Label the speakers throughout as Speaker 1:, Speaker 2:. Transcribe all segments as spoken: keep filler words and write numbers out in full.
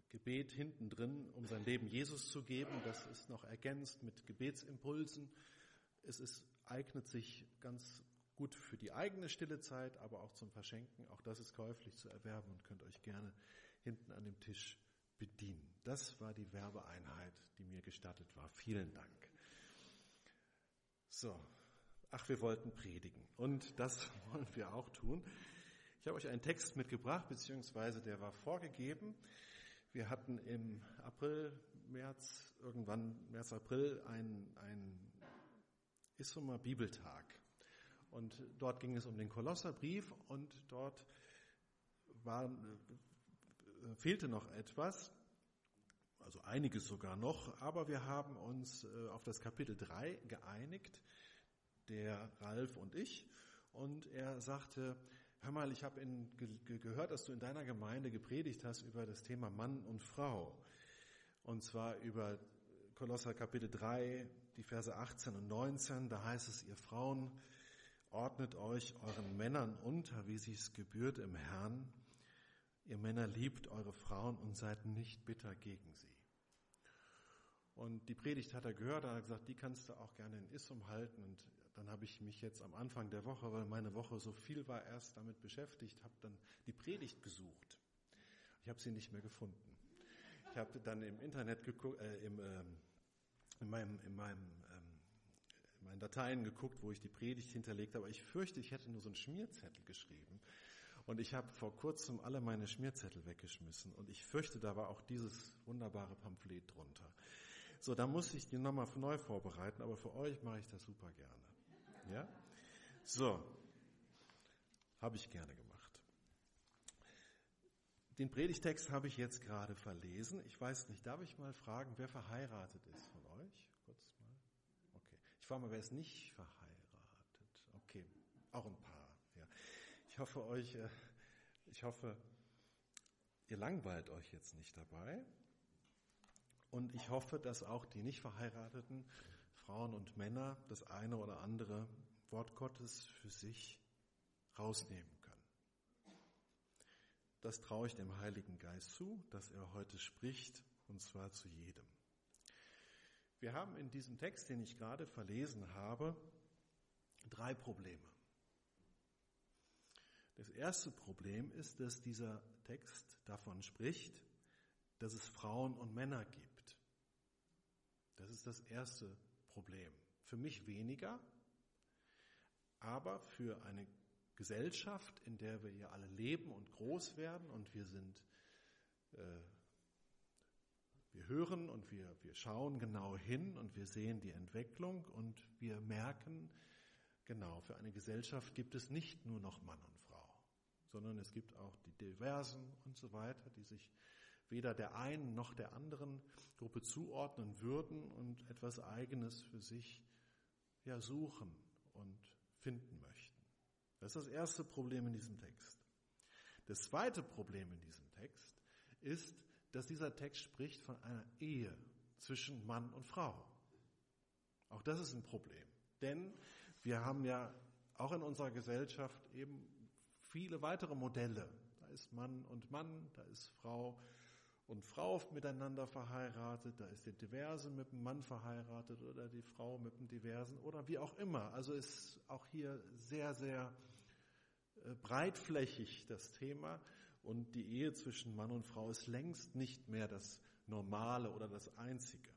Speaker 1: Gebet hinten drin, um sein Leben Jesus zu geben. Das ist noch ergänzt mit Gebetsimpulsen. Es ist, eignet sich ganz gut für die eigene stille Zeit, aber auch zum Verschenken. Auch das ist käuflich zu erwerben und könnt euch gerne hinten an dem Tisch bedienen. Das war die Werbeeinheit, die mir gestattet war. Vielen Dank. So, ach, wir wollten predigen und das wollen wir auch tun. Ich habe euch einen Text mitgebracht, beziehungsweise der war vorgegeben. Wir hatten im April, März, irgendwann März, April einen, einen Issumer Bibeltag. Und dort ging es um den Kolosserbrief und dort war, fehlte noch etwas, also einiges sogar noch, aber wir haben uns auf das Kapitel drei geeinigt, der Ralf und ich, und er sagte, hör mal, ich habe in, ge- gehört, dass du in deiner Gemeinde gepredigt hast über das Thema Mann und Frau. Und zwar über Kolosser Kapitel drei, die Verse achtzehn und neunzehn. Da heißt es, ihr Frauen, ordnet euch euren Männern unter, wie sich's gebührt im Herrn. Ihr Männer liebt eure Frauen und seid nicht bitter gegen sie. Und die Predigt hat er gehört, er hat gesagt, die kannst du auch gerne in Issum halten. Und dann habe ich mich jetzt am Anfang der Woche, weil meine Woche so viel war, erst damit beschäftigt, habe dann die Predigt gesucht. Ich habe sie nicht mehr gefunden. Ich habe dann im Internet geguckt, äh, im, äh, in meinem, in meinem, ähm, in meinen Dateien geguckt, wo ich die Predigt hinterlegt habe. Aber ich fürchte, ich hätte nur so einen Schmierzettel geschrieben. Und ich habe vor kurzem alle meine Schmierzettel weggeschmissen. Und ich fürchte, da war auch dieses wunderbare Pamphlet drunter. So, da muss ich die nochmal neu vorbereiten, aber für euch mache ich das super gerne. Ja? So, habe ich gerne gemacht. Den Predigtext habe ich jetzt gerade verlesen. Ich weiß nicht, darf ich mal fragen, wer verheiratet ist von euch? Kurz mal. Okay. Ich frage mal, wer ist nicht verheiratet? Okay, auch ein paar. Ja. Ich hoffe euch, ich hoffe, ihr langweilt euch jetzt nicht dabei. Und ich hoffe, dass auch die nicht verheirateten Frauen und Männer das eine oder andere Wort Gottes für sich rausnehmen können. Das traue ich dem Heiligen Geist zu, dass er heute spricht, und zwar zu jedem. Wir haben in diesem Text, den ich gerade verlesen habe, drei Probleme. Das erste Problem ist, dass dieser Text davon spricht, dass es Frauen und Männer gibt. Das ist das erste Problem. Für mich weniger, aber für eine Gesellschaft, in der wir hier alle leben und groß werden und wir sind, äh, wir hören und wir, wir schauen genau hin und wir sehen die Entwicklung und wir merken, genau, für eine Gesellschaft gibt es nicht nur noch Mann und Frau, sondern es gibt auch die Diversen und so weiter, die sich weder der einen noch der anderen Gruppe zuordnen würden und etwas Eigenes für sich ja suchen und finden möchten. Das ist das erste Problem in diesem Text. Das zweite Problem in diesem Text ist, dass dieser Text spricht von einer Ehe zwischen Mann und Frau. Auch das ist ein Problem. Denn wir haben ja auch in unserer Gesellschaft eben viele weitere Modelle. Da ist Mann und Mann, da ist Frau und Frau miteinander verheiratet, da ist der Diverse mit dem Mann verheiratet oder die Frau mit dem Diversen oder wie auch immer. Also ist auch hier sehr, sehr breitflächig das Thema und die Ehe zwischen Mann und Frau ist längst nicht mehr das Normale oder das Einzige.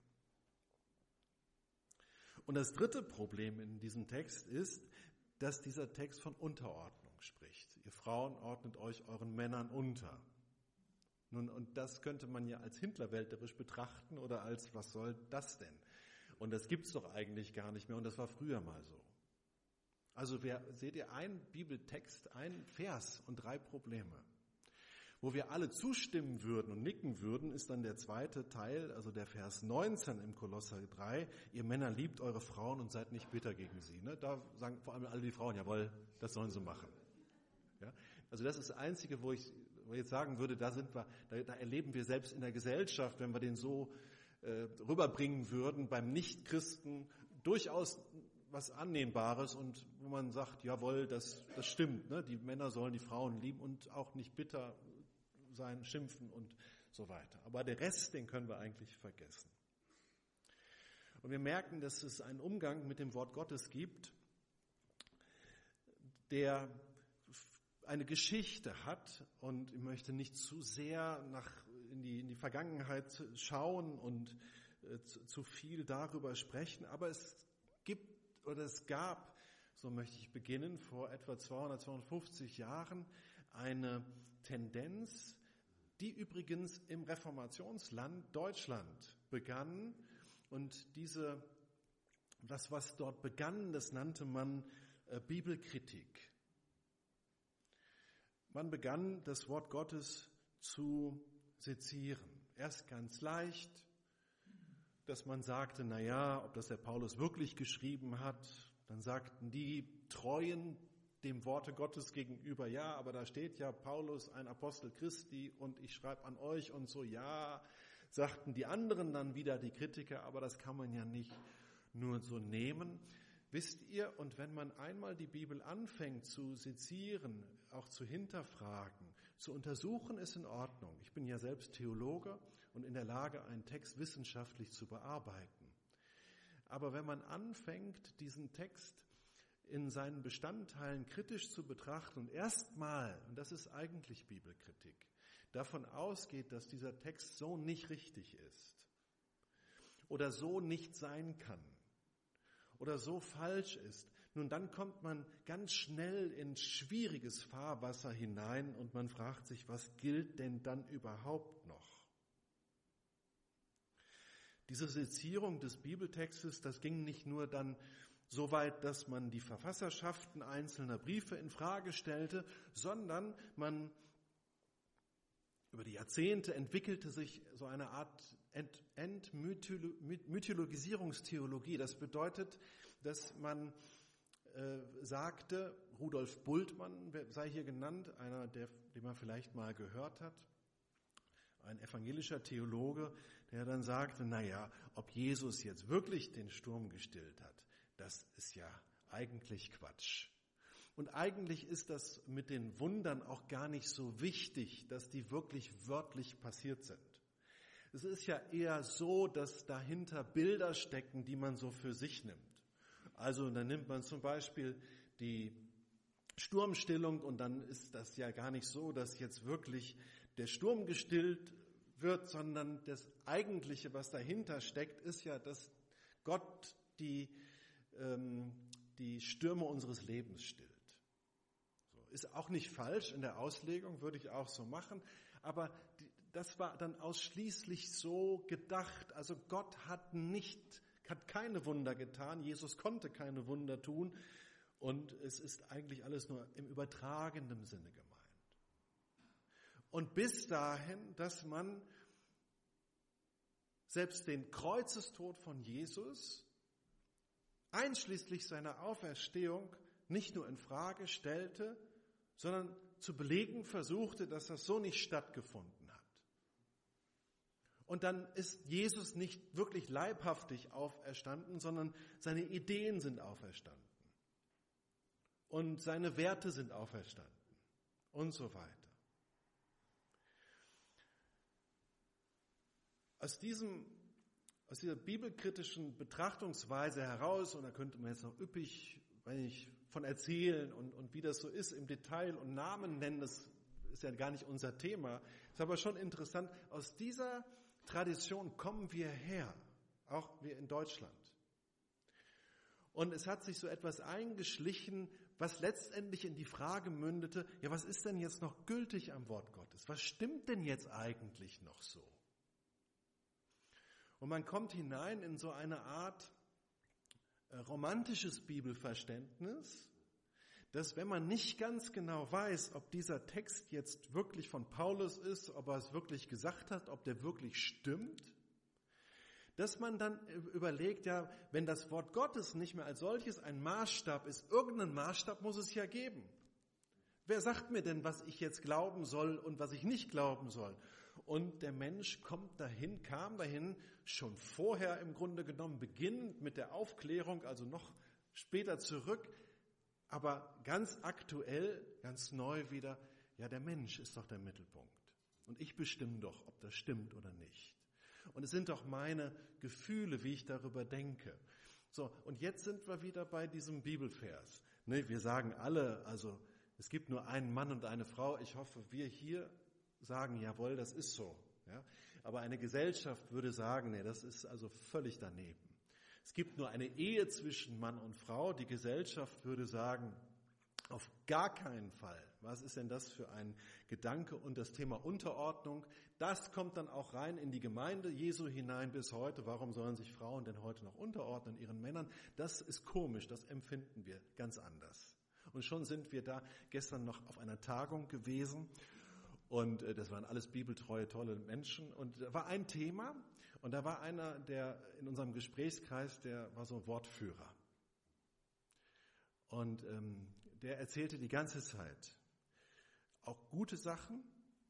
Speaker 1: Und das dritte Problem in diesem Text ist, dass dieser Text von Unterordnung spricht. Ihr Frauen ordnet euch euren Männern unter. Nun, und das könnte man ja als hinterwäldlerisch betrachten oder als, was soll das denn? Und das gibt's doch eigentlich gar nicht mehr und das war früher mal so. Also wer, seht ihr, ein Bibeltext, ein Vers und drei Probleme. Wo wir alle zustimmen würden und nicken würden, ist dann der zweite Teil, also der Vers neunzehn im Kolosser drei. Ihr Männer liebt eure Frauen und seid nicht bitter gegen sie. Ne? Da sagen vor allem alle die Frauen, jawohl, das sollen sie machen. Ja? Also das ist das Einzige, wo ich, wo ich jetzt sagen würde, da sind wir, da, da erleben wir selbst in der Gesellschaft, wenn wir den so äh, rüberbringen würden, beim Nichtchristen durchaus was Annehmbares und wo man sagt, jawohl, das, das stimmt. Ne? Die Männer sollen die Frauen lieben und auch nicht bitter sein, schimpfen und so weiter. Aber der Rest, den können wir eigentlich vergessen. Und wir merken, dass es einen Umgang mit dem Wort Gottes gibt, der eine Geschichte hat, und ich möchte nicht zu sehr nach, in, die, in die Vergangenheit schauen und äh, zu, zu viel darüber sprechen, aber es gibt oder es gab, so möchte ich beginnen, vor etwa zweihundert, zweihundertfünfzig Jahren eine Tendenz, die übrigens im Reformationsland Deutschland begann. Und diese, das, was dort begann, das nannte man äh, Bibelkritik. Man begann, das Wort Gottes zu sezieren. Erst ganz leicht, dass man sagte, na ja, ob das der Paulus wirklich geschrieben hat. Dann sagten die Treuen dem Worte Gottes gegenüber, ja, aber da steht ja Paulus, ein Apostel Christi, und ich schreibe an euch und so, ja, sagten die anderen dann wieder, die Kritiker, aber das kann man ja nicht nur so nehmen. Wisst ihr, und wenn man einmal die Bibel anfängt zu sezieren, auch zu hinterfragen, zu untersuchen, ist in Ordnung. Ich bin ja selbst Theologe und in der Lage, einen Text wissenschaftlich zu bearbeiten. Aber wenn man anfängt, diesen Text in seinen Bestandteilen kritisch zu betrachten und erstmal, und das ist eigentlich Bibelkritik, davon ausgeht, dass dieser Text so nicht richtig ist oder so nicht sein kann oder so falsch ist, nun dann kommt man ganz schnell in schwieriges Fahrwasser hinein und man fragt sich, was gilt denn dann überhaupt noch? Diese Sezierung des Bibeltextes, das ging nicht nur dann so weit, dass man die Verfasserschaften einzelner Briefe in Frage stellte, sondern man über die Jahrzehnte entwickelte sich so eine Art Ent- Entmythologisierungstheologie. Das bedeutet, dass man äh, sagte, Rudolf Bultmann sei hier genannt, einer, der, den man vielleicht mal gehört hat, ein evangelischer Theologe, der dann sagte, naja, ob Jesus jetzt wirklich den Sturm gestillt hat, das ist ja eigentlich Quatsch. Und eigentlich ist das mit den Wundern auch gar nicht so wichtig, dass die wirklich wörtlich passiert sind. Es ist ja eher so, dass dahinter Bilder stecken, die man so für sich nimmt. Also dann nimmt man zum Beispiel die Sturmstillung und dann ist das ja gar nicht so, dass jetzt wirklich der Sturm gestillt wird, sondern das Eigentliche, was dahinter steckt, ist ja, dass Gott die, ähm, die Stürme unseres Lebens stillt. So, ist auch nicht falsch in der Auslegung, würde ich auch so machen, aber die, das war dann ausschließlich so gedacht. Also Gott hat nicht, hat keine Wunder getan, Jesus konnte keine Wunder tun und es ist eigentlich alles nur im übertragenen Sinne gemeint. Und bis dahin, dass man selbst den Kreuzestod von Jesus, einschließlich seiner Auferstehung, nicht nur in Frage stellte, sondern zu belegen versuchte, dass das so nicht stattgefunden hat. Und dann ist Jesus nicht wirklich leibhaftig auferstanden, sondern seine Ideen sind auferstanden. Und seine Werte sind auferstanden. Und so weiter. Aus diesem, aus dieser bibelkritischen Betrachtungsweise heraus, und da könnte man jetzt noch üppig, wenn ich von erzählen und, und wie das so ist im Detail und Namen nennen, das ist ja gar nicht unser Thema, ist aber schon interessant, aus dieser Tradition kommen wir her, auch wir in Deutschland. Und es hat sich so etwas eingeschlichen, was letztendlich in die Frage mündete, ja, was ist denn jetzt noch gültig am Wort Gottes? Was stimmt denn jetzt eigentlich noch so? Und man kommt hinein in so eine Art äh, romantisches Bibelverständnis, dass wenn man nicht ganz genau weiß, ob dieser Text jetzt wirklich von Paulus ist, ob er es wirklich gesagt hat, ob der wirklich stimmt, dass man dann überlegt, ja, wenn das Wort Gottes nicht mehr als solches ein Maßstab ist, irgendeinen Maßstab muss es ja geben. Wer sagt mir denn, was ich jetzt glauben soll und was ich nicht glauben soll? Und der Mensch kommt dahin, kam dahin, schon vorher im Grunde genommen, beginnend mit der Aufklärung, also noch später zurück, aber ganz aktuell, ganz neu wieder, ja, der Mensch ist doch der Mittelpunkt. Und ich bestimme doch, ob das stimmt oder nicht. Und es sind doch meine Gefühle, wie ich darüber denke. So, und jetzt sind wir wieder bei diesem Bibelvers. Ne, wir sagen alle, also es gibt nur einen Mann und eine Frau. Ich hoffe, wir hier sagen, jawohl, das ist so. Ja? Aber eine Gesellschaft würde sagen, nee, das ist also völlig daneben. Es gibt nur eine Ehe zwischen Mann und Frau. Die Gesellschaft würde sagen, auf gar keinen Fall. Was ist denn das für ein Gedanke? Und das Thema Unterordnung, das kommt dann auch rein in die Gemeinde Jesu hinein bis heute. Warum sollen sich Frauen denn heute noch unterordnen ihren Männern? Das ist komisch, das empfinden wir ganz anders. Und schon sind wir da gestern noch auf einer Tagung gewesen. Und das waren alles bibeltreue, tolle Menschen. Und da war ein Thema und da war einer, der in unserem Gesprächskreis, der war so ein Wortführer. Und ähm, der erzählte die ganze Zeit auch gute Sachen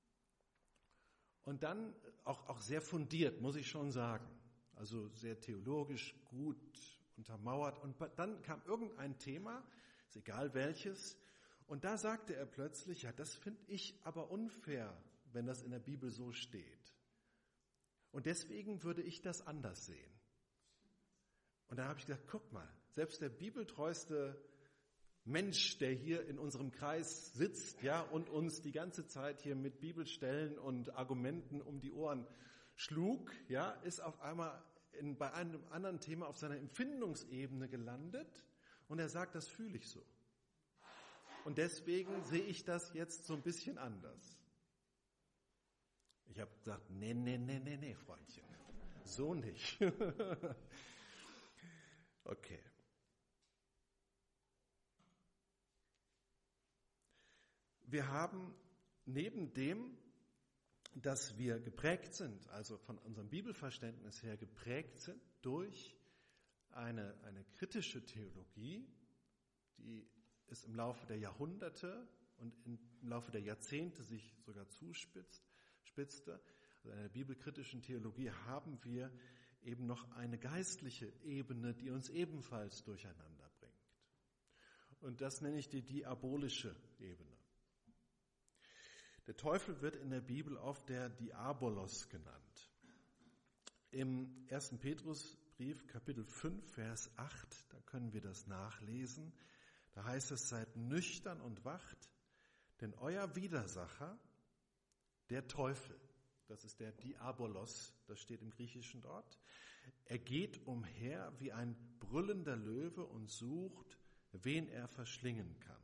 Speaker 1: und dann auch, auch sehr fundiert, muss ich schon sagen. Also sehr theologisch gut untermauert. Und dann kam irgendein Thema, ist egal welches, und da sagte er plötzlich, ja, das finde ich aber unfair, wenn das in der Bibel so steht. Und deswegen würde ich das anders sehen. Und da habe ich gesagt, guck mal, selbst der bibeltreueste Mensch, der hier in unserem Kreis sitzt, ja, und uns die ganze Zeit hier mit Bibelstellen und Argumenten um die Ohren schlug, ja, ist auf einmal in, bei einem anderen Thema auf seiner Empfindungsebene gelandet und er sagt, das fühle ich so. Und deswegen sehe ich das jetzt so ein bisschen anders. Ich habe gesagt, nee, nee, nee, nee, nee, Freundchen, so nicht. Okay. Wir haben neben dem, dass wir geprägt sind, also von unserem Bibelverständnis her geprägt sind durch eine, eine kritische Theologie, die es im Laufe der Jahrhunderte und im Laufe der Jahrzehnte sich sogar zuspitzte. Also in der bibelkritischen Theologie haben wir eben noch eine geistliche Ebene, die uns ebenfalls durcheinander bringt. Und das nenne ich die diabolische Ebene. Der Teufel wird in der Bibel oft der Diabolos genannt. Im ersten Petrusbrief, Kapitel fünf, Vers acht, da können wir das nachlesen. Da heißt es, seid nüchtern und wacht, denn euer Widersacher, der Teufel, das ist der Diabolos, das steht im Griechischen dort, er geht umher wie ein brüllender Löwe und sucht, wen er verschlingen kann.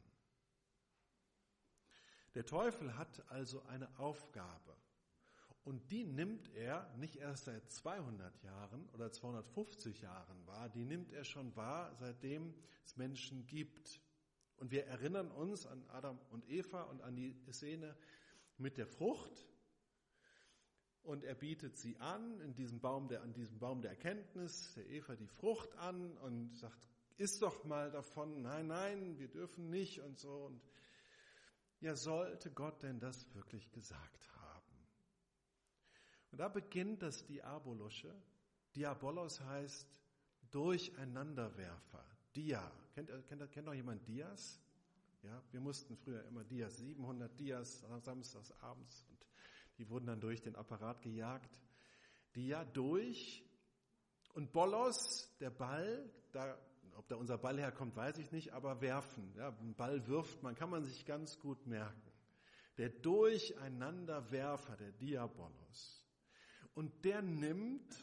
Speaker 1: Der Teufel hat also eine Aufgabe und die nimmt er nicht erst seit zweihundert Jahren oder zweihundertfünfzig Jahren wahr, die nimmt er schon wahr, seitdem es Menschen gibt. Und wir erinnern uns an Adam und Eva und an die Szene mit der Frucht und er bietet sie an, in diesem Baum der, an diesem Baum der Erkenntnis, der Eva die Frucht an und sagt, iss doch mal davon, nein, nein, wir dürfen nicht und so. Und ja, sollte Gott denn das wirklich gesagt haben? Und da beginnt das Diabolische. Diabolos heißt Durcheinanderwerfer. Dia. Kennt, kennt, kennt noch jemand Dias? Ja, wir mussten früher immer Dias, siebenhundert Dias samstags abends und die wurden dann durch den Apparat gejagt. Dia durch und Bolos, der Ball, da ob da unser Ball herkommt, weiß ich nicht, aber werfen. Ja, ein Ball wirft man, kann man sich ganz gut merken. Der Durcheinanderwerfer, der Diabolos. Und der nimmt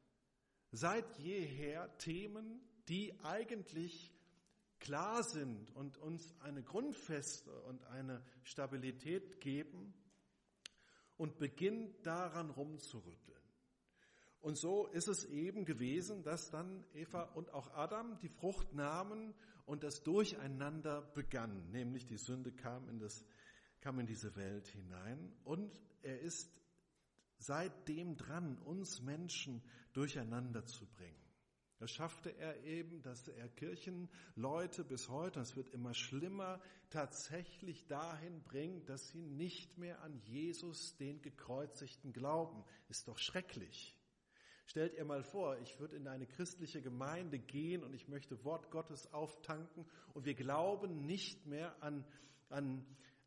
Speaker 1: seit jeher Themen, die eigentlich klar sind und uns eine Grundfeste und eine Stabilität geben und beginnt daran rumzurütteln. Und so ist es eben gewesen, dass dann Eva und auch Adam die Frucht nahmen und das Durcheinander begann. Nämlich die Sünde kam in, das, kam in diese Welt hinein. Und er ist seitdem dran, uns Menschen durcheinander zu bringen. Das schaffte er eben, dass er Kirchenleute bis heute, und es wird immer schlimmer, tatsächlich dahin bringt, dass sie nicht mehr an Jesus, den Gekreuzigten, glauben. Ist doch schrecklich. Stellt ihr mal vor, ich würde in eine christliche Gemeinde gehen und ich möchte Wort Gottes auftanken und wir glauben nicht mehr an, an,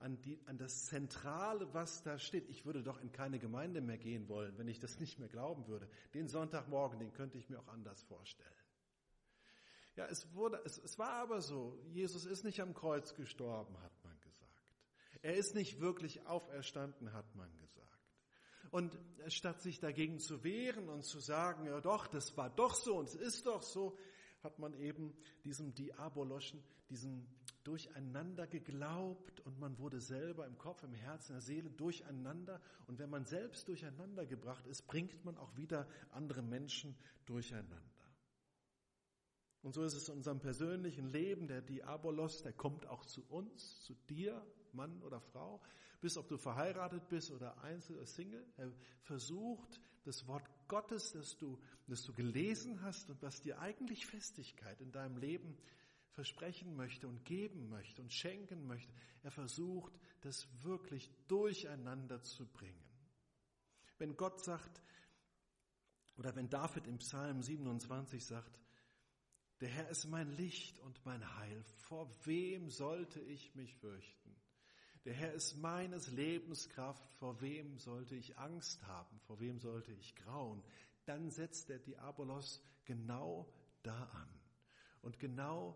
Speaker 1: an, die, an das Zentrale, was da steht. Ich würde doch in keine Gemeinde mehr gehen wollen, wenn ich das nicht mehr glauben würde. Den Sonntagmorgen, den könnte ich mir auch anders vorstellen. Ja, es wurde, es, es war aber so. Jesus ist nicht am Kreuz gestorben, hat man gesagt. Er ist nicht wirklich auferstanden, hat man gesagt. Und statt sich dagegen zu wehren und zu sagen, ja doch, das war doch so und es ist doch so, hat man eben diesem Diaboloschen, diesem Durcheinander geglaubt und man wurde selber im Kopf, im Herzen, in der Seele durcheinander. Und wenn man selbst durcheinander gebracht ist, bringt man auch wieder andere Menschen durcheinander. Und so ist es in unserem persönlichen Leben. Der Diabolos, der kommt auch zu uns, zu dir, Mann oder Frau, bis ob du verheiratet bist oder Einzel- oder Single. Er versucht, das Wort Gottes, das du, das du gelesen hast und was dir eigentlich Festigkeit in deinem Leben versprechen möchte und geben möchte und schenken möchte, er versucht, das wirklich durcheinander zu bringen. Wenn Gott sagt, oder wenn David im Psalm siebenundzwanzig sagt, der Herr ist mein Licht und mein Heil, vor wem sollte ich mich fürchten? Der Herr ist meines Lebens Kraft, vor wem sollte ich Angst haben, vor wem sollte ich grauen? Dann setzt der Diabolos genau da an. Und genau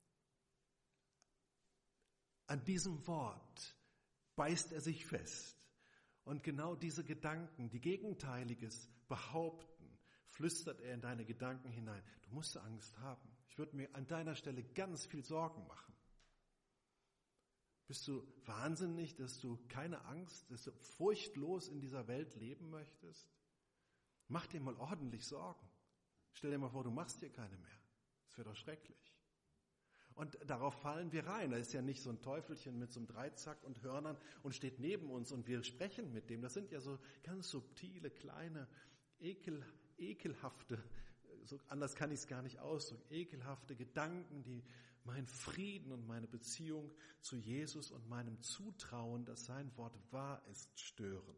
Speaker 1: an diesem Wort beißt er sich fest. Und genau diese Gedanken, die Gegenteiliges behaupten, flüstert er in deine Gedanken hinein. Du musst Angst haben. Ich würde mir an deiner Stelle ganz viel Sorgen machen. Bist du wahnsinnig, dass du keine Angst, dass du furchtlos in dieser Welt leben möchtest? Mach dir mal ordentlich Sorgen. Stell dir mal vor, du machst dir keine mehr. Das wäre doch schrecklich. Und darauf fallen wir rein. Da ist ja nicht so ein Teufelchen mit so einem Dreizack und Hörnern und steht neben uns und wir sprechen mit dem. Das sind ja so ganz subtile, kleine, ekel, ekelhafte, so anders kann ich es gar nicht ausdrücken, ekelhafte Gedanken, die meinen Frieden und meine Beziehung zu Jesus und meinem Zutrauen, dass sein Wort wahr ist, stören.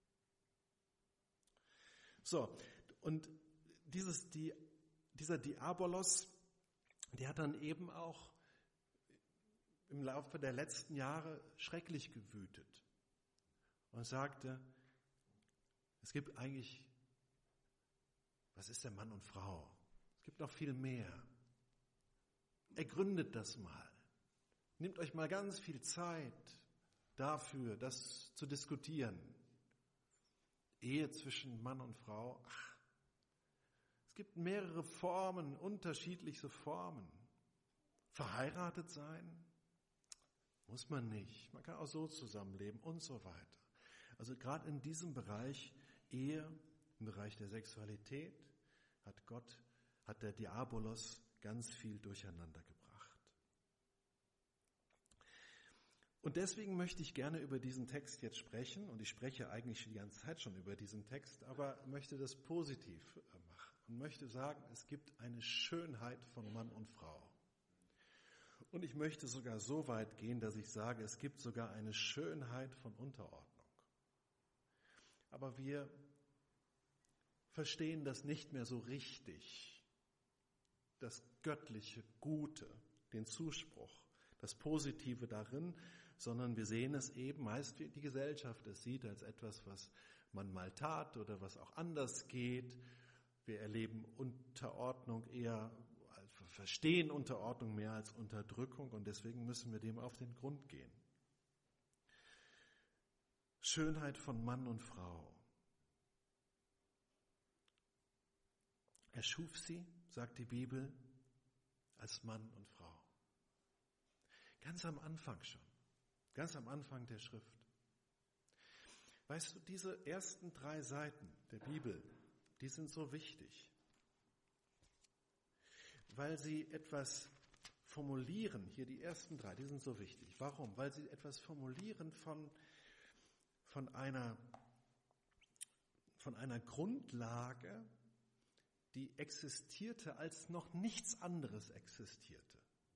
Speaker 1: So, und dieses, die, dieser Diabolos, der hat dann eben auch im Laufe der letzten Jahre schrecklich gewütet und sagte, es gibt eigentlich, was ist der Mann und Frau? Es gibt noch viel mehr. Ergründet das mal. Nehmt euch mal ganz viel Zeit dafür, das zu diskutieren. Ehe zwischen Mann und Frau, ach, es gibt mehrere Formen, unterschiedliche Formen. Verheiratet sein muss man nicht. Man kann auch so zusammenleben und so weiter. Also gerade in diesem Bereich Ehe, im Bereich der Sexualität, hat Gott, hat der Diabolos ganz viel durcheinander gebracht. Und deswegen möchte ich gerne über diesen Text jetzt sprechen. Und ich spreche eigentlich die ganze Zeit schon über diesen Text, aber möchte das positiv machen und möchte sagen, es gibt eine Schönheit von Mann und Frau. Und ich möchte sogar so weit gehen, dass ich sage, es gibt sogar eine Schönheit von Unterordnung. Aber wir verstehen das nicht mehr so richtig. Das göttliche Gute, den Zuspruch, das Positive darin, sondern wir sehen es eben meist, wie die Gesellschaft es sieht, als etwas, was man mal tat oder was auch anders geht. Wir erleben Unterordnung eher, verstehen Unterordnung mehr als Unterdrückung und deswegen müssen wir dem auf den Grund gehen. Schönheit von Mann und Frau. Er schuf sie, sagt die Bibel, als Mann und Frau. Ganz am Anfang schon, ganz am Anfang der Schrift. Weißt du, diese ersten drei Seiten der Bibel, die sind so wichtig, weil sie etwas formulieren, hier die ersten drei, die sind so wichtig. Warum? Weil sie etwas formulieren von, von, einer, von einer Grundlage, die existierte, als noch nichts anderes existierte.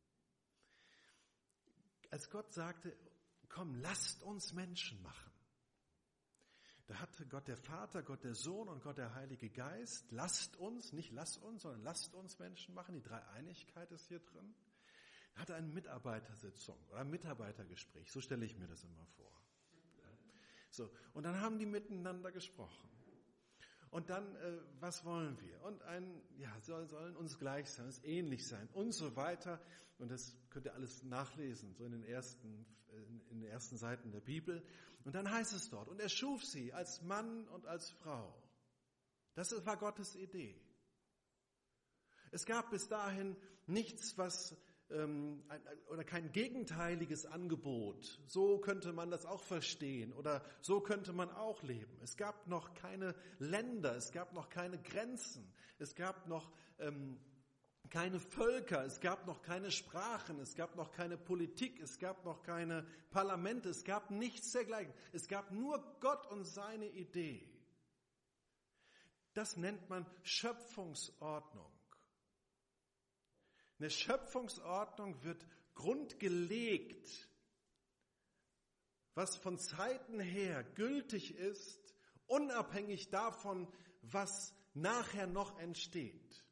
Speaker 1: Als Gott sagte, komm, lasst uns Menschen machen. Da hatte Gott der Vater, Gott der Sohn und Gott der Heilige Geist, lasst uns, nicht lasst uns, sondern lasst uns Menschen machen. Die Dreieinigkeit ist hier drin. Er hatte eine Mitarbeitersitzung oder ein Mitarbeitergespräch, so stelle ich mir das immer vor. So, und dann haben die miteinander gesprochen. Und dann, äh, was wollen wir? Und ein, ja, soll, sollen uns gleich sein, es ähnlich sein und so weiter. Und das könnt ihr alles nachlesen, so in den ersten, in, in den ersten Seiten der Bibel. Und dann heißt es dort, und er schuf sie als Mann und als Frau. Das war Gottes Idee. Es gab bis dahin nichts, was ähm, oder kein gegenteiliges Angebot. So könnte man das auch verstehen oder so könnte man auch leben. Es gab noch keine Länder, es gab noch keine Grenzen, es gab noch ähm, keine Völker, es gab noch keine Sprachen, es gab noch keine Politik, es gab noch keine Parlamente, es gab nichts dergleichen. Es gab nur Gott und seine Idee. Das nennt man Schöpfungsordnung. Eine Schöpfungsordnung wird grundgelegt, was von Zeiten her gültig ist, unabhängig davon, was nachher noch entsteht.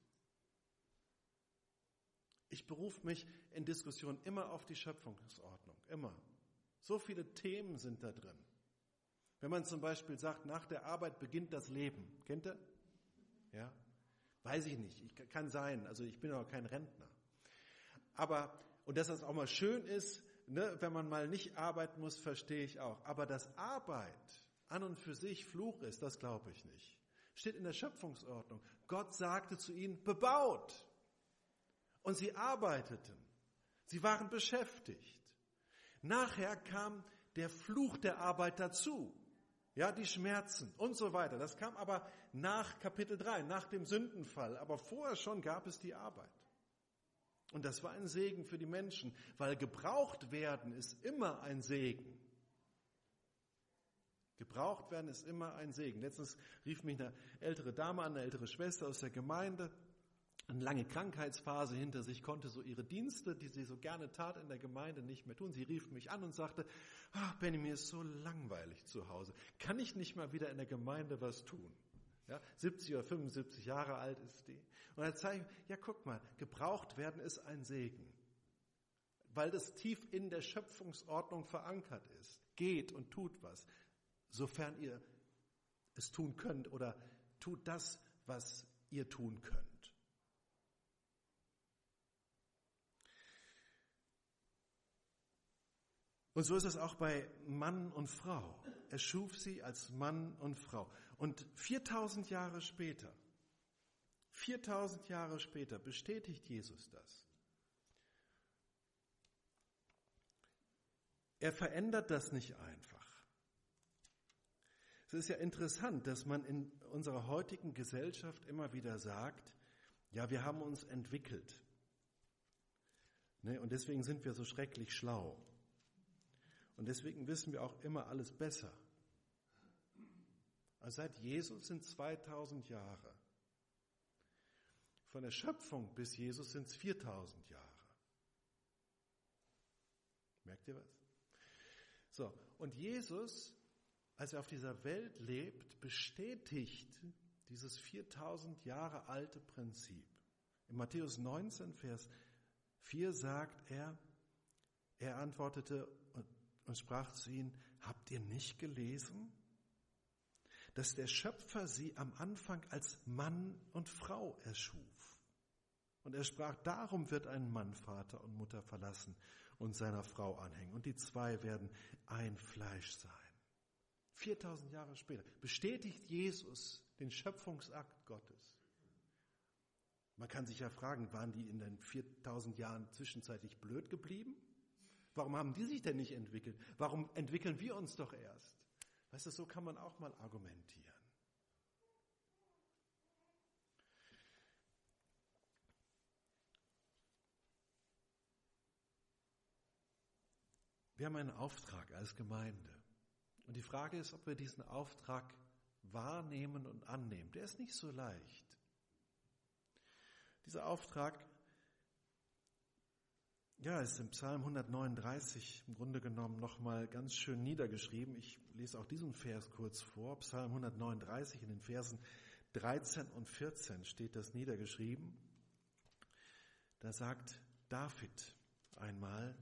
Speaker 1: Ich berufe mich in Diskussionen immer auf die Schöpfungsordnung, immer. So viele Themen sind da drin. Wenn man zum Beispiel sagt, nach der Arbeit beginnt das Leben. Kennt ihr? Ja? Weiß ich nicht. Ich, kann sein. Also ich bin aber kein Rentner. Aber, und dass das auch mal schön ist, ne, wenn man mal nicht arbeiten muss, verstehe ich auch. Aber dass Arbeit an und für sich Fluch ist, das glaube ich nicht. Steht in der Schöpfungsordnung. Gott sagte zu ihnen, bebaut. Und sie arbeiteten. Sie waren beschäftigt. Nachher kam der Fluch der Arbeit dazu. Ja, die Schmerzen und so weiter. Das kam aber nach Kapitel drei, nach dem Sündenfall. Aber vorher schon gab es die Arbeit. Und das war ein Segen für die Menschen, weil gebraucht werden ist immer ein Segen. Gebraucht werden ist immer ein Segen. Letztens rief mich eine ältere Dame an, eine ältere Schwester aus der Gemeinde, eine lange Krankheitsphase hinter sich, konnte so ihre Dienste, die sie so gerne tat in der Gemeinde, nicht mehr tun. Sie rief mich an und sagte, ach Benny, mir ist so langweilig zu Hause. Kann ich nicht mal wieder in der Gemeinde was tun? Ja, siebzig oder fünfundsiebzig Jahre alt ist die. Und dann zeige ich, ja guck mal, gebraucht werden ist ein Segen. Weil das tief in der Schöpfungsordnung verankert ist. Geht und tut was, sofern ihr es tun könnt oder tut das, was ihr tun könnt. Und so ist es auch bei Mann und Frau. Er schuf sie als Mann und Frau. Und viertausend Jahre später, viertausend Jahre später bestätigt Jesus das. Er verändert das nicht einfach. Es ist ja interessant, dass man in unserer heutigen Gesellschaft immer wieder sagt, ja, wir haben uns entwickelt. Ne, und deswegen sind wir so schrecklich schlau. Und deswegen wissen wir auch immer alles besser. Also seit Jesus sind zweitausend Jahre. Von der Schöpfung bis Jesus sind es viertausend Jahre. Merkt ihr was? So, und Jesus, als er auf dieser Welt lebt, bestätigt dieses viertausend Jahre alte Prinzip. In Matthäus neunzehn, Vers vier sagt er, er antwortete und sprach zu ihnen, habt ihr nicht gelesen, dass der Schöpfer sie am Anfang als Mann und Frau erschuf? Und er sprach, darum wird ein Mann Vater und Mutter verlassen und seiner Frau anhängen. Und die zwei werden ein Fleisch sein. viertausend Jahre später bestätigt Jesus den Schöpfungsakt Gottes. Man kann sich ja fragen, waren die in den viertausend Jahren zwischenzeitlich blöd geblieben? Warum haben die sich denn nicht entwickelt? Warum entwickeln wir uns doch erst? Weißt du, so kann man auch mal argumentieren. Wir haben einen Auftrag als Gemeinde. Und die Frage ist, ob wir diesen Auftrag wahrnehmen und annehmen. Der ist nicht so leicht. Dieser Auftrag, ja, ist im Psalm hundertneununddreißig im Grunde genommen nochmal ganz schön niedergeschrieben. Ich lese auch diesen Vers kurz vor. Psalm hundertneununddreißig in den Versen dreizehn und vierzehn steht das niedergeschrieben. Da sagt David, einmal,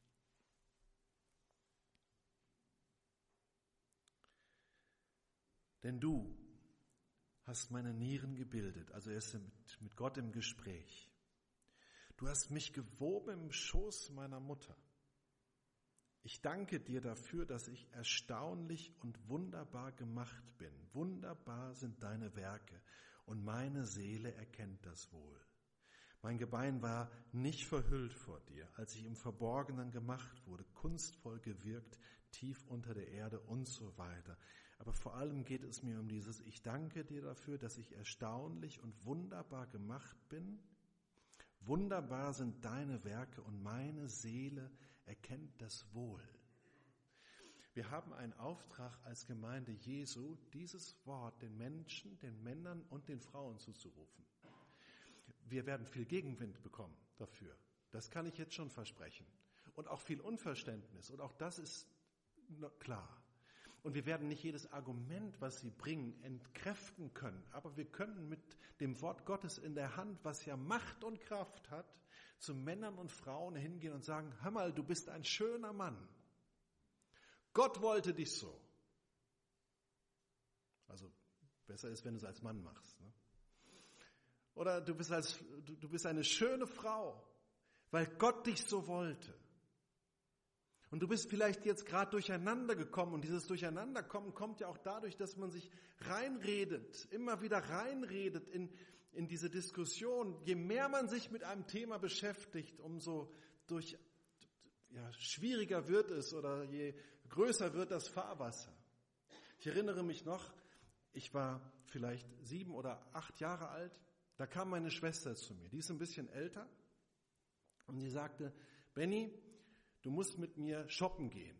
Speaker 1: denn du hast meine Nieren gebildet. Also er ist mit, mit Gott im Gespräch. Du hast mich gewoben im Schoß meiner Mutter. Ich danke dir dafür, dass ich erstaunlich und wunderbar gemacht bin. Wunderbar sind deine Werke und meine Seele erkennt das wohl. Mein Gebein war nicht verhüllt vor dir, als ich im Verborgenen gemacht wurde, kunstvoll gewirkt, tief unter der Erde und so weiter. Aber vor allem geht es mir um dieses, ich danke dir dafür, dass ich erstaunlich und wunderbar gemacht bin. Wunderbar sind deine Werke und meine Seele erkennt das wohl. Wir haben einen Auftrag als Gemeinde Jesu, dieses Wort den Menschen, den Männern und den Frauen zuzurufen. Wir werden viel Gegenwind bekommen dafür. Das kann ich jetzt schon versprechen. Und auch viel Unverständnis. Und auch das ist klar. Und wir werden nicht jedes Argument, was sie bringen, entkräften können. Aber wir können mit dem Wort Gottes in der Hand, was ja Macht und Kraft hat, zu Männern und Frauen hingehen und sagen, hör mal, du bist ein schöner Mann. Gott wollte dich so. Also besser ist, wenn du es als Mann machst. Ne? Oder du bist, als, du, du bist eine schöne Frau, weil Gott dich so wollte. Und du bist vielleicht jetzt gerade durcheinander gekommen und dieses Durcheinanderkommen kommt ja auch dadurch, dass man sich reinredet, immer wieder reinredet in, in diese Diskussion. Je mehr man sich mit einem Thema beschäftigt, umso durch, ja, schwieriger wird es oder je größer wird das Fahrwasser. Ich erinnere mich noch, ich war vielleicht sieben oder acht Jahre alt, da kam meine Schwester zu mir, die ist ein bisschen älter und die sagte, Benny, du musst mit mir shoppen gehen.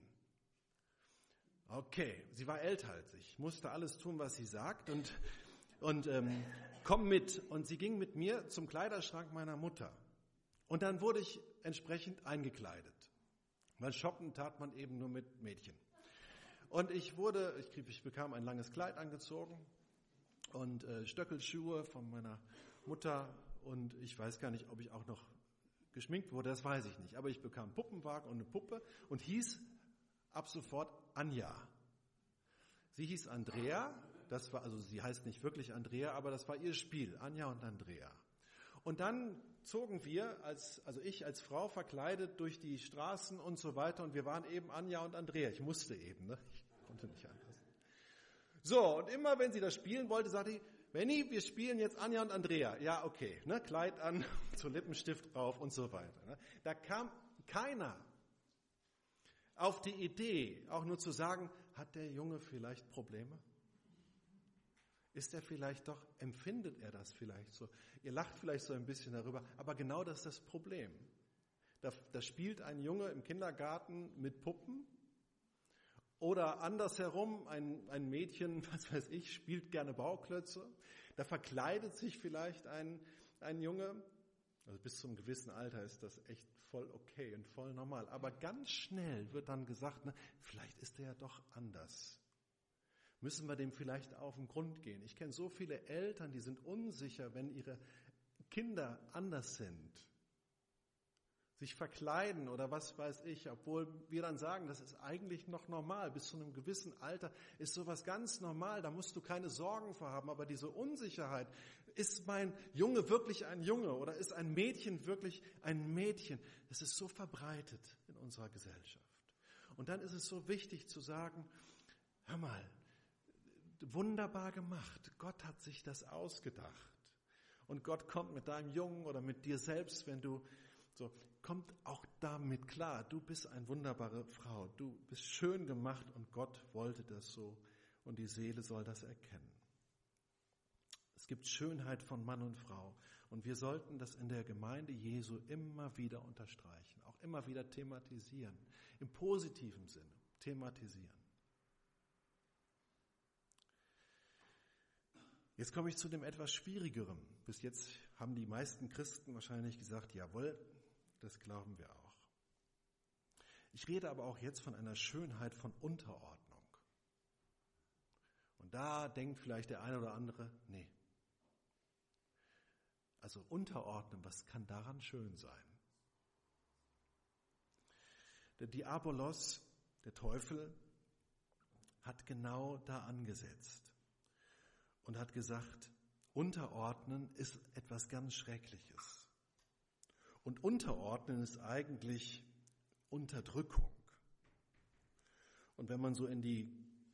Speaker 1: Okay, sie war älter als ich, musste alles tun, was sie sagt und, und ähm, komm mit. Und sie ging mit mir zum Kleiderschrank meiner Mutter. Und dann wurde ich entsprechend eingekleidet. Weil shoppen tat man eben nur mit Mädchen. Und ich wurde, ich, krieg, ich bekam ein langes Kleid angezogen und äh, Stöckelschuhe von meiner Mutter und ich weiß gar nicht, ob ich auch noch geschminkt wurde, das weiß ich nicht. Aber ich bekam einen Puppenwagen und eine Puppe und hieß ab sofort Anja. Sie hieß Andrea, das war, also sie heißt nicht wirklich Andrea, aber das war ihr Spiel, Anja und Andrea. Und dann zogen wir, als, also ich als Frau verkleidet durch die Straßen und so weiter und wir waren eben Anja und Andrea. Ich musste eben, ne? Ich konnte nicht anders. So, und immer wenn sie das spielen wollte, sagte ich, Benni, wir spielen jetzt Anja und Andrea. Ja, okay, ne? Kleid an, so Lippenstift drauf und so weiter. Ne? Da kam keiner auf die Idee, auch nur zu sagen, hat der Junge vielleicht Probleme? Ist er vielleicht doch, empfindet er das vielleicht so? Ihr lacht vielleicht so ein bisschen darüber, aber genau das ist das Problem. Da, da spielt ein Junge im Kindergarten mit Puppen oder andersherum, ein, ein Mädchen, was weiß ich, spielt gerne Bauklötze. Da verkleidet sich vielleicht ein, ein Junge, also bis zum gewissen Alter ist das echt voll okay und voll normal. Aber ganz schnell wird dann gesagt, ne, vielleicht ist er ja doch anders. Müssen wir dem vielleicht auf den Grund gehen? Ich kenne so viele Eltern, die sind unsicher, wenn ihre Kinder anders sind. Sich verkleiden oder was weiß ich, obwohl wir dann sagen, das ist eigentlich noch normal. Bis zu einem gewissen Alter ist sowas ganz normal, da musst du keine Sorgen vor haben. Aber diese Unsicherheit, ist mein Junge wirklich ein Junge oder ist ein Mädchen wirklich ein Mädchen? Das ist so verbreitet in unserer Gesellschaft. Und dann ist es so wichtig zu sagen, hör mal, wunderbar gemacht. Gott hat sich das ausgedacht. Und Gott kommt mit deinem Jungen oder mit dir selbst, wenn du so, kommt auch damit klar. Du bist eine wunderbare Frau. Du bist schön gemacht und Gott wollte das so. Und die Seele soll das erkennen. Es gibt Schönheit von Mann und Frau. Und wir sollten das in der Gemeinde Jesu immer wieder unterstreichen. Auch immer wieder thematisieren. Im positiven Sinne thematisieren. Jetzt komme ich zu dem etwas Schwierigeren. Bis jetzt haben die meisten Christen wahrscheinlich gesagt, jawohl, das glauben wir auch. Ich rede aber auch jetzt von einer Schönheit von Unterordnung. Und da denkt vielleicht der eine oder andere, nee. Also unterordnen, was kann daran schön sein? Der Diabolos, der Teufel, hat genau da angesetzt und hat gesagt, Unterordnen ist etwas ganz Schreckliches. Und Unterordnen ist eigentlich Unterdrückung. Und wenn man so in die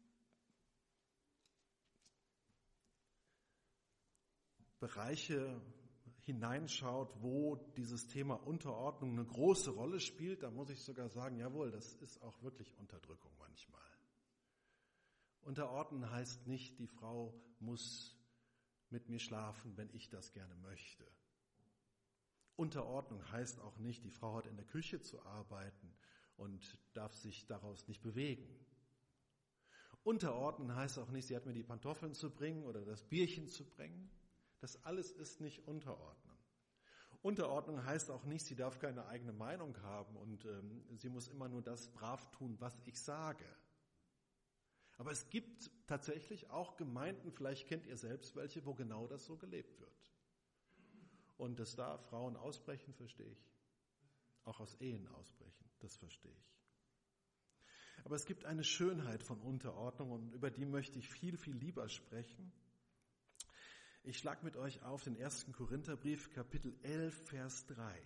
Speaker 1: Bereiche hineinschaut, wo dieses Thema Unterordnung eine große Rolle spielt, dann muss ich sogar sagen, jawohl, das ist auch wirklich Unterdrückung manchmal. Unterordnen heißt nicht, die Frau muss mit mir schlafen, wenn ich das gerne möchte. Unterordnung heißt auch nicht, die Frau hat in der Küche zu arbeiten und darf sich daraus nicht bewegen. Unterordnen heißt auch nicht, sie hat mir die Pantoffeln zu bringen oder das Bierchen zu bringen. Das alles ist nicht Unterordnen. Unterordnung heißt auch nicht, sie darf keine eigene Meinung haben und ähm, sie muss immer nur das brav tun, was ich sage. Aber es gibt tatsächlich auch Gemeinden, vielleicht kennt ihr selbst welche, wo genau das so gelebt wird. Und dass da Frauen ausbrechen, verstehe ich. Auch aus Ehen ausbrechen, das verstehe ich. Aber es gibt eine Schönheit von Unterordnung und über die möchte ich viel, viel lieber sprechen. Ich schlage mit euch auf den ersten Korintherbrief, Kapitel elf, Vers drei.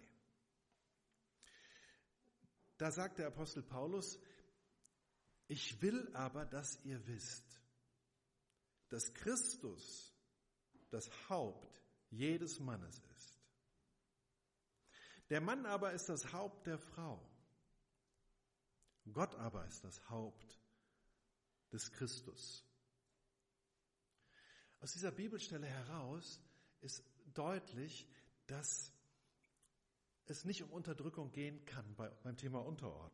Speaker 1: Da sagt der Apostel Paulus, ich will aber, dass ihr wisst, dass Christus das Haupt jedes Mannes ist. Der Mann aber ist das Haupt der Frau. Gott aber ist das Haupt des Christus. Aus dieser Bibelstelle heraus ist deutlich, dass es nicht um Unterdrückung gehen kann beim Thema Unterordnung.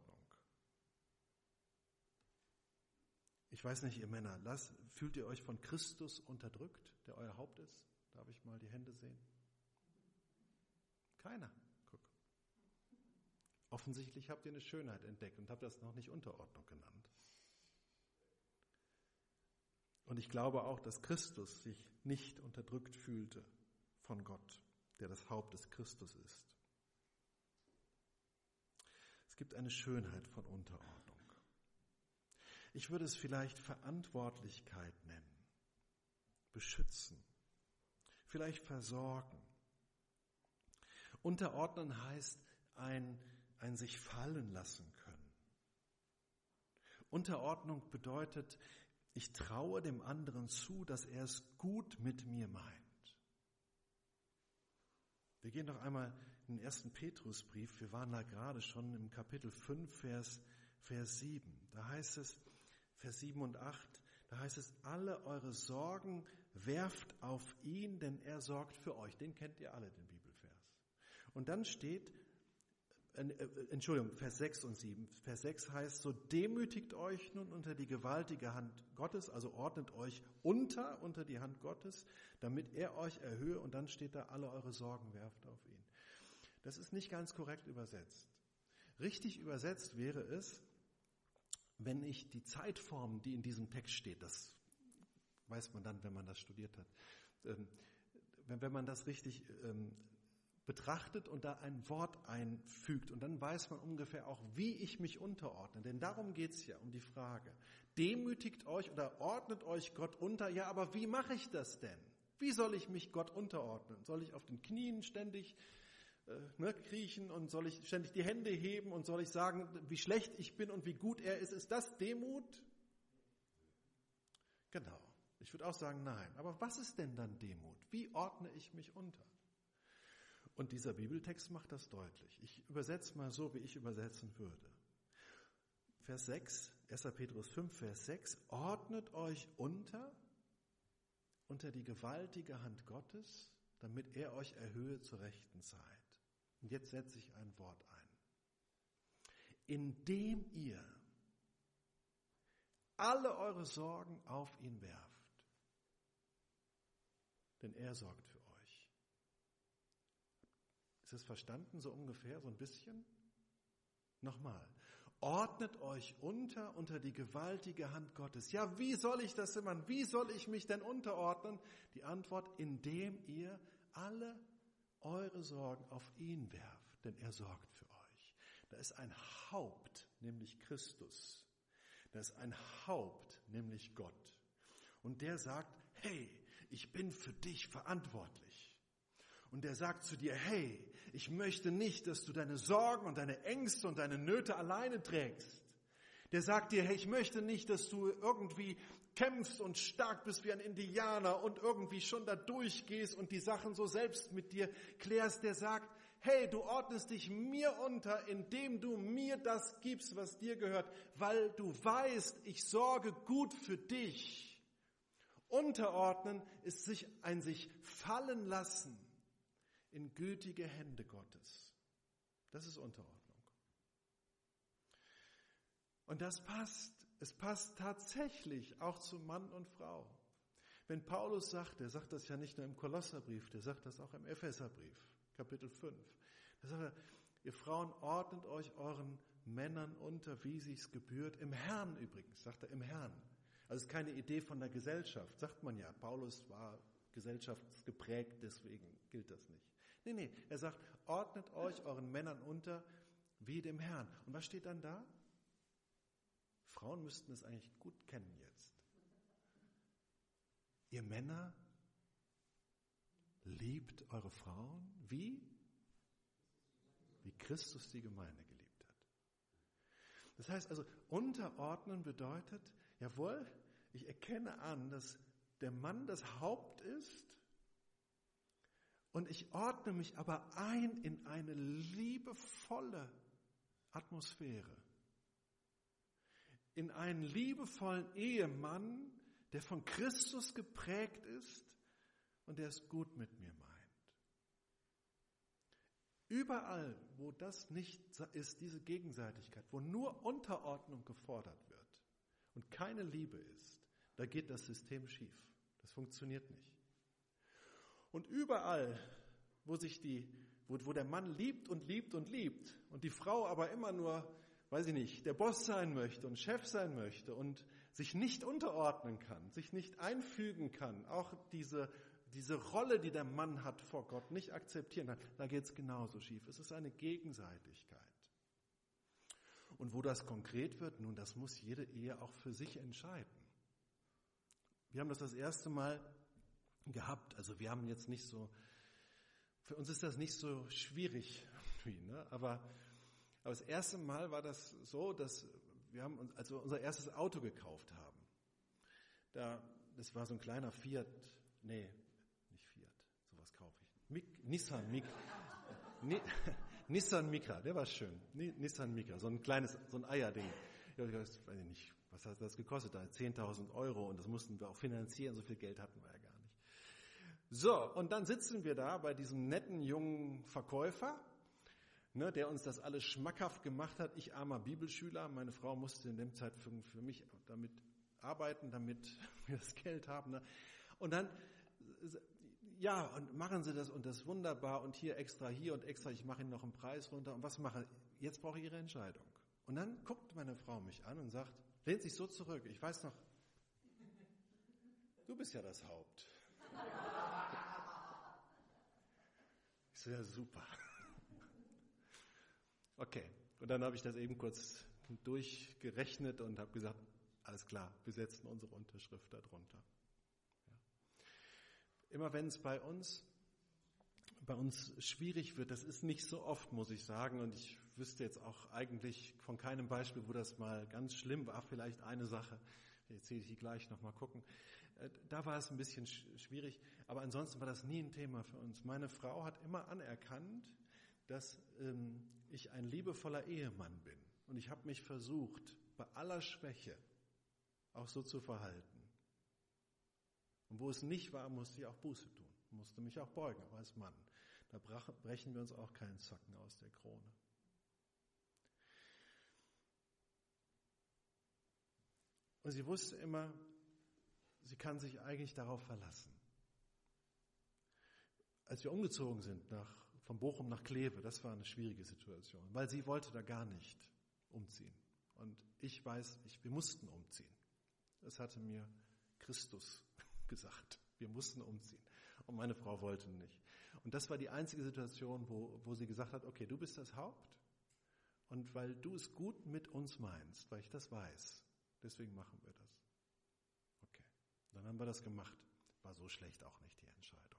Speaker 1: Ich weiß nicht, ihr Männer, lasst, fühlt ihr euch von Christus unterdrückt, der euer Haupt ist? Darf ich mal die Hände sehen? Keiner. Guck. Offensichtlich habt ihr eine Schönheit entdeckt und habt das noch nicht Unterordnung genannt. Und ich glaube auch, dass Christus sich nicht unterdrückt fühlte von Gott, der das Haupt des Christus ist. Es gibt eine Schönheit von Unterordnung. Ich würde es vielleicht Verantwortlichkeit nennen, beschützen, vielleicht versorgen. Unterordnen heißt ein, ein sich fallen lassen können. Unterordnung bedeutet, ich traue dem anderen zu, dass er es gut mit mir meint. Wir gehen noch einmal in den ersten Petrusbrief. Wir waren da gerade schon im Kapitel fünf, Vers, Vers sieben. Da heißt es, Vers sieben und acht, da heißt es, alle eure Sorgen werft auf ihn, denn er sorgt für euch. Den kennt ihr alle, den Bibelvers. Und dann steht, äh, Entschuldigung, Vers sechs und sieben. Vers sechs heißt, so demütigt euch nun unter die gewaltige Hand Gottes, also ordnet euch unter, unter die Hand Gottes, damit er euch erhöhe. Und dann steht da, alle eure Sorgen werft auf ihn. Das ist nicht ganz korrekt übersetzt. Richtig übersetzt wäre es, wenn ich die Zeitform, die in diesem Text steht, das weiß man dann, wenn man das studiert hat, ähm, wenn, wenn man das richtig ähm, betrachtet und da ein Wort einfügt und dann weiß man ungefähr auch, wie ich mich unterordne. Denn darum geht es ja, um die Frage. Demütigt euch oder ordnet euch Gott unter. Ja, aber wie mache ich das denn? Wie soll ich mich Gott unterordnen? Soll ich auf den Knien ständig äh, ne, kriechen und soll ich ständig die Hände heben und soll ich sagen, wie schlecht ich bin und wie gut er ist? Ist das Demut? Genau. Ich würde auch sagen, nein. Aber was ist denn dann Demut? Wie ordne ich mich unter? Und dieser Bibeltext macht das deutlich. Ich übersetze mal so, wie ich übersetzen würde. Vers sechs, erster Petrus fünf, Vers sechs, ordnet euch unter, unter die gewaltige Hand Gottes, damit er euch erhöhe zur rechten Zeit. Und jetzt setze ich ein Wort ein. Indem ihr alle eure Sorgen auf ihn werft, denn er sorgt für euch. Ist es verstanden, so ungefähr, so ein bisschen? Nochmal. Ordnet euch unter, unter die gewaltige Hand Gottes. Ja, wie soll ich das denn machen? Wie soll ich mich denn unterordnen? Die Antwort, indem ihr alle eure Sorgen auf ihn werft, denn er sorgt für euch. Da ist ein Haupt, nämlich Christus. Da ist ein Haupt, nämlich Gott. Und der sagt, hey, ich bin für dich verantwortlich. Und der sagt zu dir, hey, ich möchte nicht, dass du deine Sorgen und deine Ängste und deine Nöte alleine trägst. Der sagt dir, hey, ich möchte nicht, dass du irgendwie kämpfst und stark bist wie ein Indianer und irgendwie schon da durchgehst und die Sachen so selbst mit dir klärst. Der sagt, hey, du ordnest dich mir unter, indem du mir das gibst, was dir gehört, weil du weißt, ich sorge gut für dich. Unterordnen ist sich ein sich fallen lassen in gütige Hände Gottes. Das ist Unterordnung. Und das passt. Es passt tatsächlich auch zu Mann und Frau. Wenn Paulus sagt, er sagt das ja nicht nur im Kolosserbrief, der sagt das auch im Epheserbrief, Kapitel fünf. Da sagt er, ihr Frauen ordnet euch euren Männern unter, wie sich's gebührt, im Herrn übrigens, sagt er, im Herrn. Also es ist keine Idee von der Gesellschaft, sagt man ja. Paulus war gesellschaftsgeprägt, deswegen gilt das nicht. Nee, nee, er sagt, ordnet euch euren Männern unter, wie dem Herrn. Und was steht dann da? Frauen müssten es eigentlich gut kennen jetzt. Ihr Männer, liebt eure Frauen, wie? Wie Christus die Gemeinde geliebt hat. Das heißt also, unterordnen bedeutet, jawohl, ich erkenne an, dass der Mann das Haupt ist und ich ordne mich aber ein in eine liebevolle Atmosphäre. In einen liebevollen Ehemann, der von Christus geprägt ist und der es gut mit mir meint. Überall, wo das nicht ist, diese Gegenseitigkeit, wo nur Unterordnung gefordert wird und keine Liebe ist, da geht das System schief. Das funktioniert nicht. Und überall, wo sich die, wo, wo der Mann liebt und liebt und liebt und die Frau aber immer nur, weiß ich nicht, der Boss sein möchte und Chef sein möchte und sich nicht unterordnen kann, sich nicht einfügen kann, auch diese, diese Rolle, die der Mann hat vor Gott, nicht akzeptieren kann, da geht es genauso schief. Es ist eine Gegenseitigkeit. Und wo das konkret wird, nun, das muss jede Ehe auch für sich entscheiden. Wir haben das das erste Mal gehabt, also wir haben jetzt nicht so, für uns ist das nicht so schwierig, ne? aber Aber das erste Mal war das so, dass wir haben uns, als wir unser erstes Auto gekauft haben, da, das war so ein kleiner Fiat, nee, nicht Fiat, sowas kaufe ich. Mik, Nissan Micra, Ni, Nissan Micra, der war schön, Ni, Nissan Micra, so ein kleines, so ein Eierding. Ja, ich weiß nicht, was hat das gekostet da? zehntausend Euro und das mussten wir auch finanzieren, so viel Geld hatten wir ja gar nicht. So, und dann sitzen wir da bei diesem netten jungen Verkäufer, Ne, der uns das alles schmackhaft gemacht hat. Ich armer Bibelschüler, meine Frau musste in dem Zeitpunkt für mich damit arbeiten, damit wir das Geld haben. Ne. Und dann, ja, und machen Sie das und das ist wunderbar und hier extra, hier und extra, ich mache Ihnen noch einen Preis runter und was mache ich? Jetzt brauche ich Ihre Entscheidung. Und dann guckt meine Frau mich an und sagt, lehnt sich so zurück, ich weiß noch, du bist ja das Haupt. Ich so, ja super. Okay, und dann habe ich das eben kurz durchgerechnet und habe gesagt, alles klar, wir setzen unsere Unterschrift darunter. Ja. Immer wenn es bei uns, bei uns schwierig wird, das ist nicht so oft, muss ich sagen, und ich wüsste jetzt auch eigentlich von keinem Beispiel, wo das mal ganz schlimm war, vielleicht eine Sache, jetzt sehe ich die gleich nochmal gucken, da war es ein bisschen schwierig, aber ansonsten war das nie ein Thema für uns. Meine Frau hat immer anerkannt, dass ähm, ich ein liebevoller Ehemann bin. Und ich habe mich versucht, bei aller Schwäche auch so zu verhalten. Und wo es nicht war, musste ich auch Buße tun. Musste mich auch beugen, aber als Mann. Da brach, brechen wir uns auch keinen Zacken aus der Krone. Und sie wusste immer, sie kann sich eigentlich darauf verlassen. Als wir umgezogen sind nach von Bochum nach Kleve, das war eine schwierige Situation, weil sie wollte da gar nicht umziehen. Und ich weiß, ich, wir mussten umziehen. Das hatte mir Christus gesagt. Wir mussten umziehen. Und meine Frau wollte nicht. Und das war die einzige Situation, wo, wo sie gesagt hat, okay, du bist das Haupt und weil du es gut mit uns meinst, weil ich das weiß. Deswegen machen wir das. Okay, dann haben wir das gemacht. War so schlecht auch nicht die Entscheidung.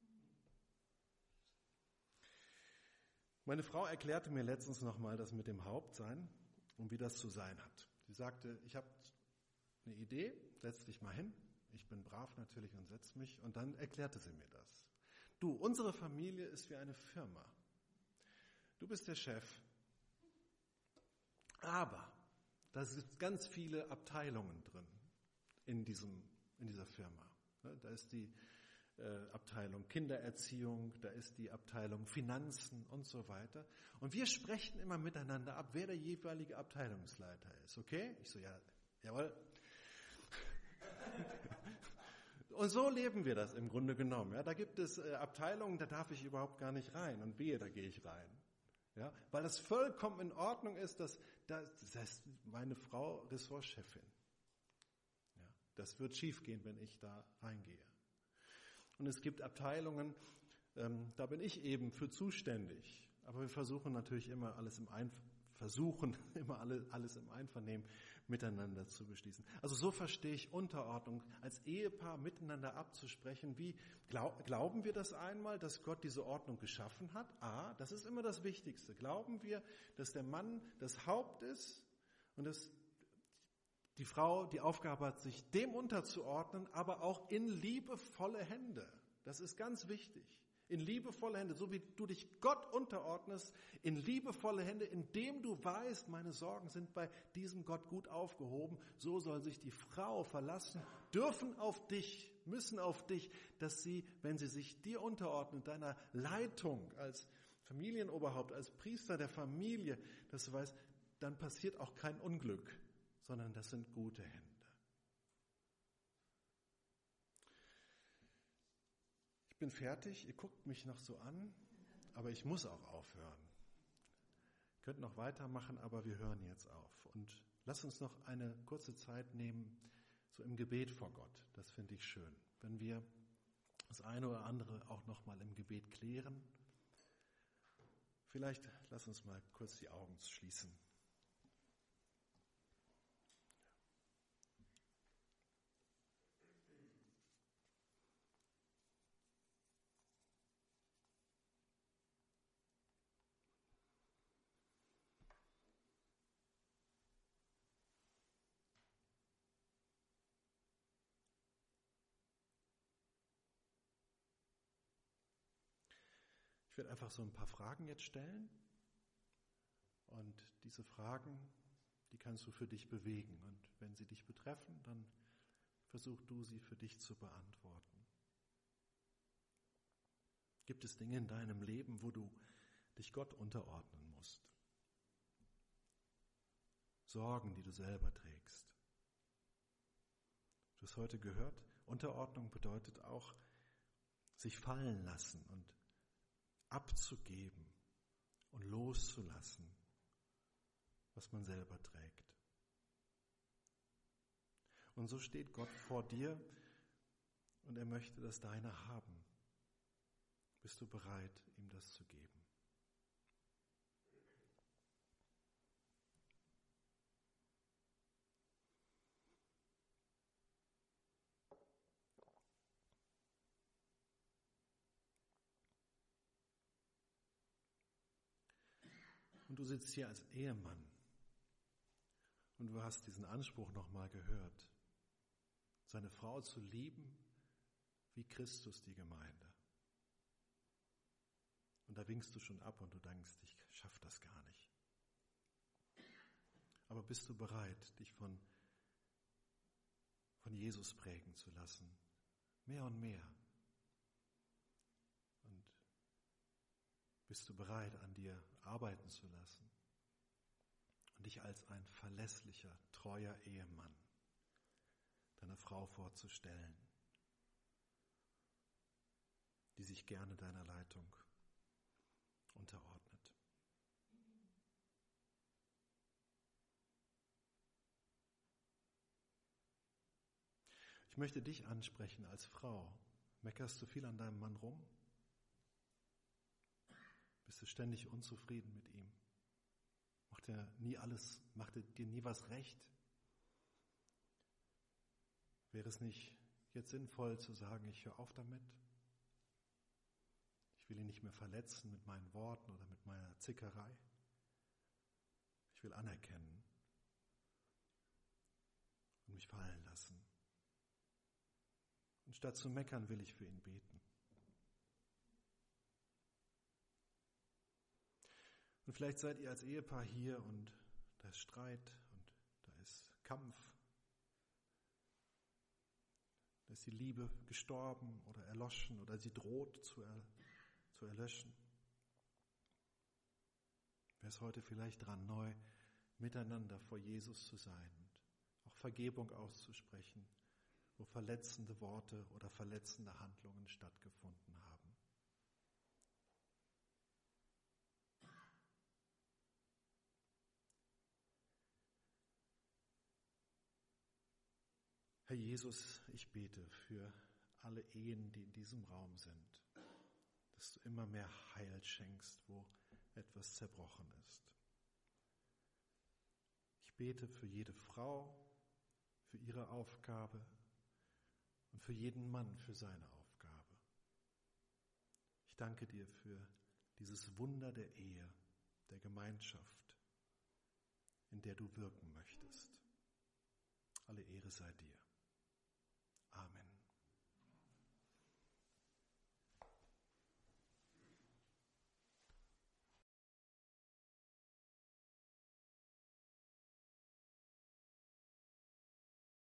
Speaker 1: Meine Frau erklärte mir letztens nochmal das mit dem Hauptsein und wie das zu sein hat. Sie sagte, ich habe eine Idee, setz dich mal hin. Ich bin brav natürlich und setz mich. Und dann erklärte sie mir das. Du, unsere Familie ist wie eine Firma. Du bist der Chef. Aber da sind ganz viele Abteilungen drin in, diesem, in dieser Firma. Da ist die äh, Abteilung Kindererziehung, da ist die Abteilung Finanzen und so weiter. Und wir sprechen immer miteinander ab, wer der jeweilige Abteilungsleiter ist. Okay? Ich so, ja, jawohl. Und so leben wir das im Grunde genommen. Ja, da gibt es äh, Abteilungen, da darf ich überhaupt gar nicht rein. Und wehe, da gehe ich rein. Ja, weil das vollkommen in Ordnung ist, dass, dass, dass meine Frau Ressortchefin. Ja, das wird schiefgehen, wenn ich da reingehe. Und es gibt Abteilungen, ähm, da bin ich eben für zuständig. Aber wir versuchen natürlich immer alles im Einf- versuchen immer alle, alles im Einvernehmen miteinander zu beschließen. Also so verstehe ich Unterordnung, als Ehepaar miteinander abzusprechen. Wie glaub, glauben wir das einmal, dass Gott diese Ordnung geschaffen hat? A, das ist immer das Wichtigste. Glauben wir, dass der Mann das Haupt ist und dass die Frau die Aufgabe hat, sich dem unterzuordnen, aber auch in liebevolle Hände. Das ist ganz wichtig. In liebevolle Hände, so wie du dich Gott unterordnest, in liebevolle Hände, indem du weißt, meine Sorgen sind bei diesem Gott gut aufgehoben, so soll sich die Frau verlassen, dürfen auf dich, müssen auf dich, dass sie, wenn sie sich dir unterordnet, deiner Leitung als Familienoberhaupt, als Priester der Familie, dass du weißt, dann passiert auch kein Unglück, sondern das sind gute Hände. Ich bin fertig, ihr guckt mich noch so an, aber ich muss auch aufhören. Ihr könnt noch weitermachen, aber wir hören jetzt auf. Und lasst uns noch eine kurze Zeit nehmen, so im Gebet vor Gott. Das finde ich schön, wenn wir das eine oder andere auch noch mal im Gebet klären. Vielleicht lasst uns mal kurz die Augen schließen. Ich werde einfach so ein paar Fragen jetzt stellen und diese Fragen, die kannst du für dich bewegen und wenn sie dich betreffen, dann versuch du sie für dich zu beantworten. Gibt es Dinge in deinem Leben, wo du dich Gott unterordnen musst? Sorgen, die du selber trägst? Du hast heute gehört, Unterordnung bedeutet auch, sich fallen lassen und abzugeben und loszulassen, was man selber trägt. Und so steht Gott vor dir und er möchte das Deine haben. Bist du bereit, ihm das zu geben? Und du sitzt hier als Ehemann und du hast diesen Anspruch nochmal gehört, seine Frau zu lieben wie Christus die Gemeinde. Und da winkst du schon ab und du denkst, ich schaffe das gar nicht. Aber bist du bereit, dich von, von Jesus prägen zu lassen? Mehr und mehr. Und bist du bereit, an dir arbeiten zu lassen und dich als ein verlässlicher, treuer Ehemann deiner Frau vorzustellen, die sich gerne deiner Leitung unterordnet? Ich möchte dich ansprechen als Frau. Meckerst du viel an deinem Mann rum? Bist du ständig unzufrieden mit ihm? Macht er nie alles, macht er dir nie was recht? Wäre es nicht jetzt sinnvoll zu sagen, ich höre auf damit? Ich will ihn nicht mehr verletzen mit meinen Worten oder mit meiner Zickerei. Ich will anerkennen und mich fallen lassen. Und statt zu meckern, will ich für ihn beten. Und vielleicht seid ihr als Ehepaar hier und da ist Streit und da ist Kampf. Da ist die Liebe gestorben oder erloschen oder sie droht zu, er, zu erlöschen. Wäre es heute vielleicht dran, neu miteinander vor Jesus zu sein und auch Vergebung auszusprechen, wo verletzende Worte oder verletzende Handlungen stattgefunden haben. Herr Jesus, ich bete für alle Ehen, die in diesem Raum sind, dass du immer mehr Heil schenkst, wo etwas zerbrochen ist. Ich bete für jede Frau, für ihre Aufgabe und für jeden Mann für seine Aufgabe. Ich danke dir für dieses Wunder der Ehe, der Gemeinschaft, in der du wirken möchtest. Alle Ehre sei dir. Amen.